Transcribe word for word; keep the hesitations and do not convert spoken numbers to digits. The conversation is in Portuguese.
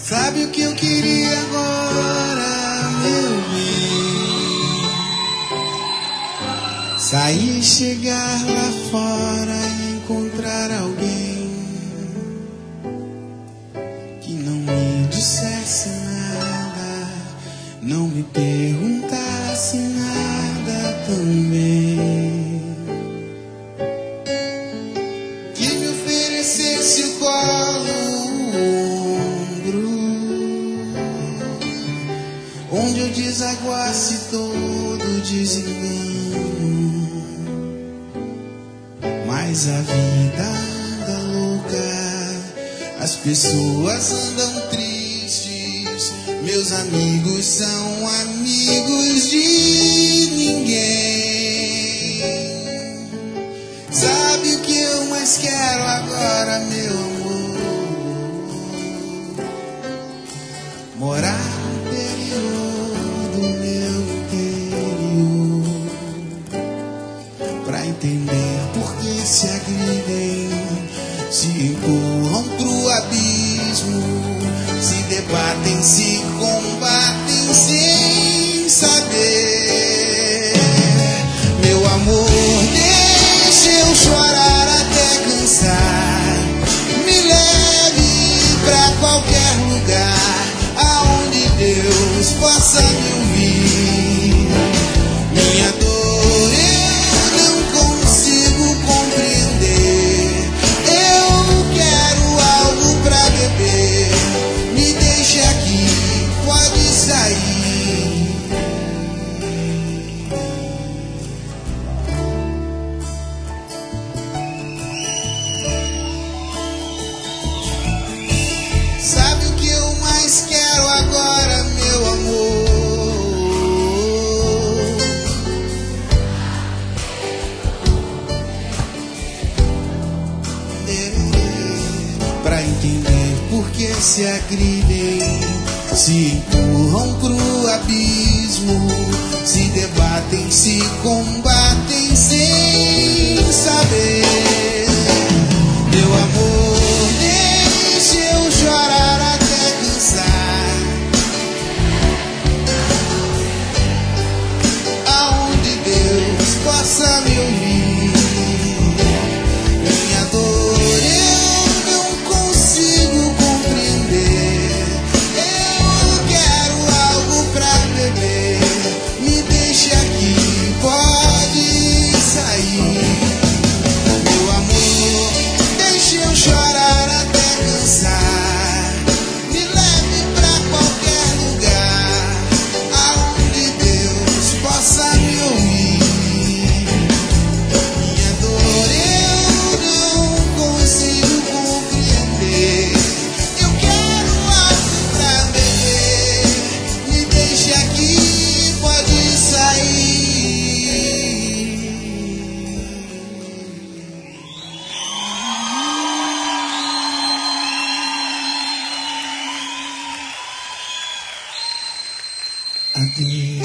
Sabe o que eu queria agora, meu bem? Sair, chegar lá fora e encontrar alguém que não me dissesse nada, não me perguntasse nada também, que me oferecesse o colo, onde eu desaguasse todo desengano. Mas a vida anda louca, as pessoas andam tristes, meus amigos são amigos de ninguém. Sabe o que eu mais quero agora, meu amor? Morar entender por que se agridem, se empurram pro abismo, se debatem, se combatem sem saber. Meu amor, deixa eu chorar até cansar, me leve pra qualquer lugar aonde Deus possa me ouvir. Minha dor se agridem, se empurram pro abismo, se debatem, se combatem sem saber. Meu amor, deixa eu chorar até cansar, aonde Deus possa me ouvir. Minha dor eu não consigo compreender, eu quero algo pra beber, me deixa aqui, pode sair. Meu amor, deixa eu chorar até cansar, me leve pra qualquer lugar aonde Deus possa me ouvir. Minha dor eu não consigo compreender, eu quero algo pra beber, me deixa aqui, pode sair. Adeus.